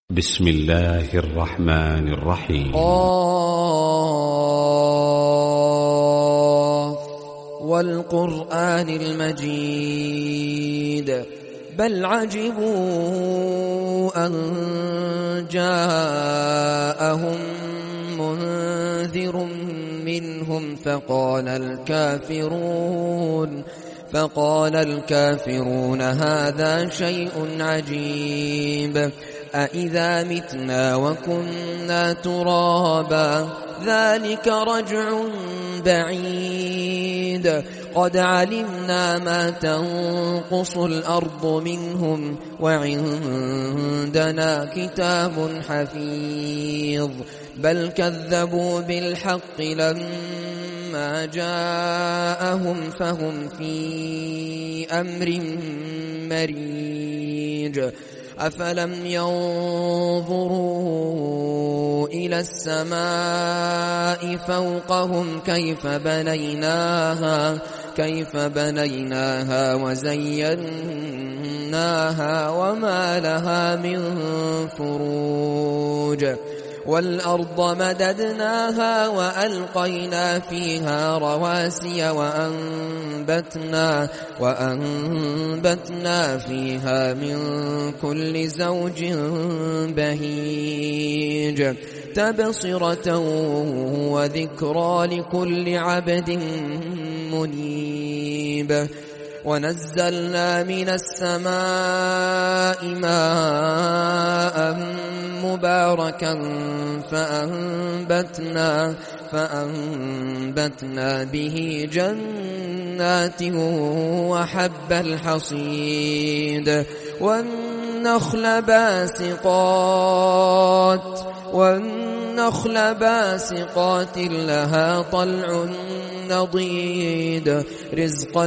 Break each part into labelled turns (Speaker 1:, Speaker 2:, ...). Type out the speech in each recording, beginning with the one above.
Speaker 1: بسم الله الرحمن الرحيم.
Speaker 2: قاف والقرآن المجيد بل عجبوا أن جاءهم منذر منهم فقال الكافرون هذا شيء عجيب أإذا متنا وكنا ترابا ذلك رجع بعيد قد علمنا ما تنقص الأرض منهم وعندنا كتاب حفيظ بل كذبوا بالحق لما جاءهم فهم في أمر مريج أفلم ينظروا إلى السماء فوقهم كيف بنيناها وزيناها وما لها من فروج والأرض مددناها وألقينا فيها رواسي وأنبتنا فيها من كل زوج بهيج تبصرة وذكرى لكل عبد منيب ونزلنا من السماء ماء مباركا فأنبتنا به جنات وحب الحصيد والنخل باسقات لها طلع نضيد رزقا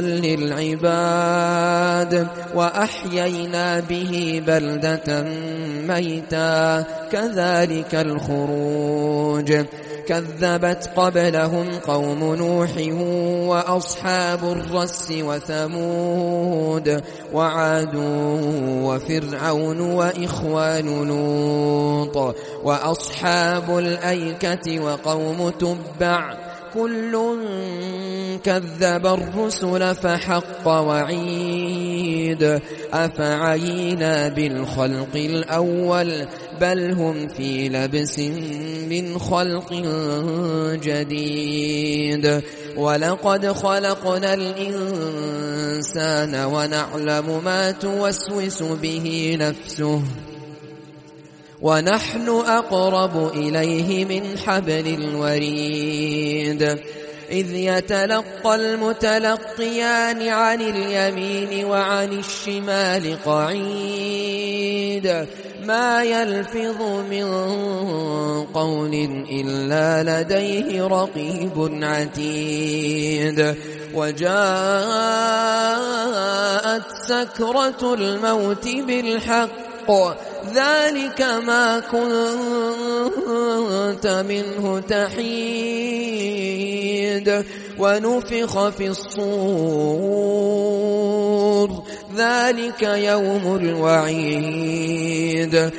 Speaker 2: للعباد وأحيينا به بلدة ميتا كذلك الخروج كذبت قبلهم قوم نوح وأصحاب الرس وثمود وعاد وفرعون وإخوان لوط وأصحاب الأيكة وقوم تبع كل كذب الرسل فحق وعيد أفعينا بالخلق الأول بل هم في لبس من خلق جديد ولقد خلقنا الإنسان ونعلم ما توسوس به نفسه ونحن أقرب إليه من حبل الوريد إذ يتلقى المتلقيان عن اليمين وعن الشمال قعيد ما يلفظ من قول إلا لديه رقيب عتيد وجاءت سكرة الموت بالحق ذلك ما كنت منه تحيد ونفخ في الصور ذلك يوم الوعيد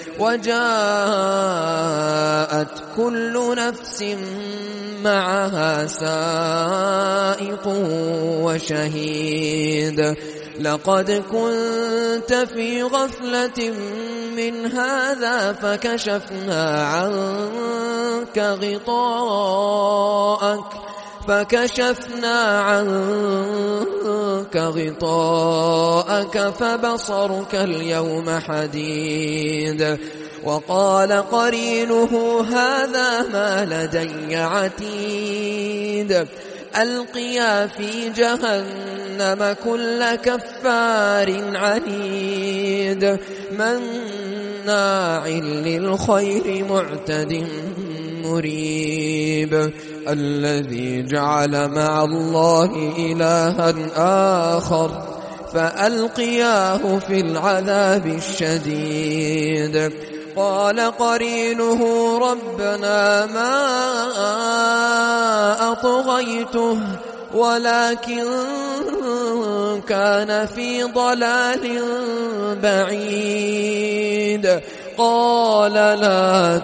Speaker 2: وجاءت كل نفس معها سائق وشهيد لقد كنت في غفلة من هذا فكشفنا عنك غطاءك فبصرك اليوم حديد وقال قرينه هذا ما لدي عتيد ألقيا في جهنم كل كفار عنيد مناع للخير معتد مريب الذي جعل مع الله إلها آخر فألقياه في العذاب الشديد قال قرينه ربنا ما أطغيته ولكن كان في ضلال بعيد قال لا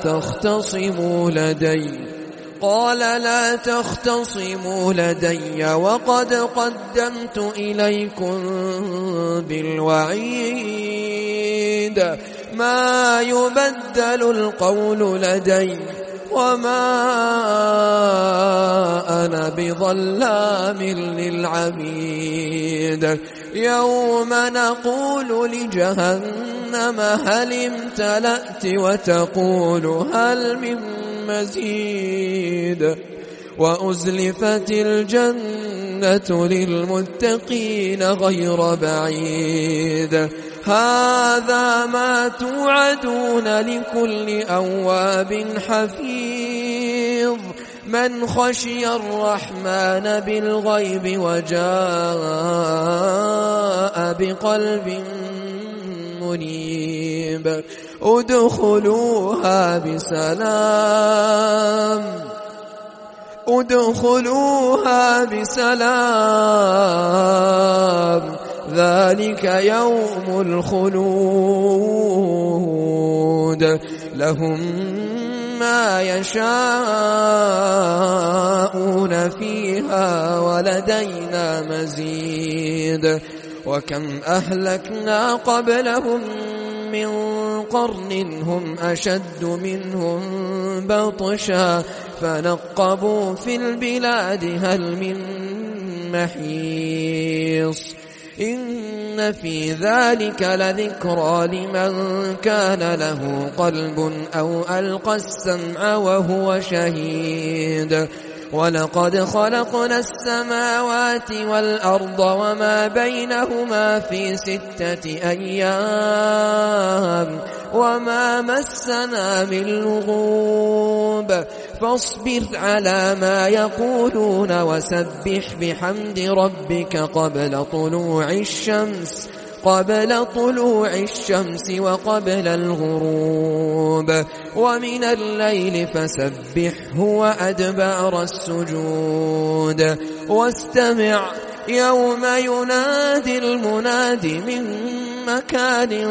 Speaker 2: تختصموا لدي وقد قدمت إليكم بالوعيد ما يبدل القول لدي وما أنا بظلام للعبيد يوم نقول لجهنم هل امتلأت وتقول هل من مزيد وأزلفت الجنة للمتقين غير بعيد هذا ما توعدون لكل أواب حفيظ من خشي الرحمن بالغيب وجاء بقلب منيب ادخلوها بسلام ذلك يوم الخلود لهم ما يشاءون فيها ولدينا مزيد وكم أهلكنا قبلهم من قرن هم أشد منهم بطشا فنقبوا في البلاد هل من محيص إن في ذلك لذكرى لمن كان له قلب أو ألقى السمع وهو شهيد ولقد خلقنا السماوات والأرض وما بينهما في 6 أيام وما مسنا من لغوب فاصبر على ما يقولون وسبح بحمد ربك قبل طلوع الشمس وقبل الغروب ومن الليل فسبحه وأدبار السجود واستمع يوم ينادي المناد من مكان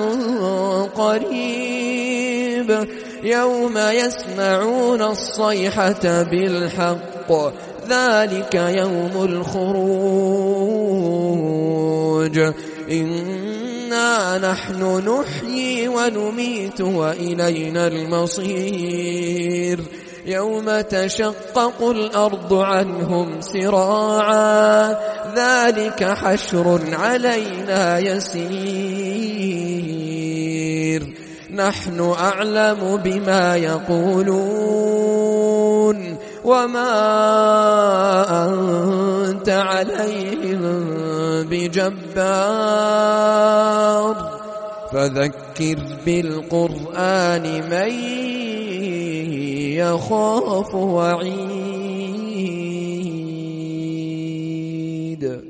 Speaker 2: قريب يوم يسمعون الصيحة بالحق ذلك يوم الخروج إنا نحن نحيي ونميت وإلينا المصير يوم تشقق الأرض عنهم سراعا ذلك حشر علينا يسير نحن أعلم بما يقولون وما أنت عليهم بجبار فذكر بالقرآن من يخاف وعيد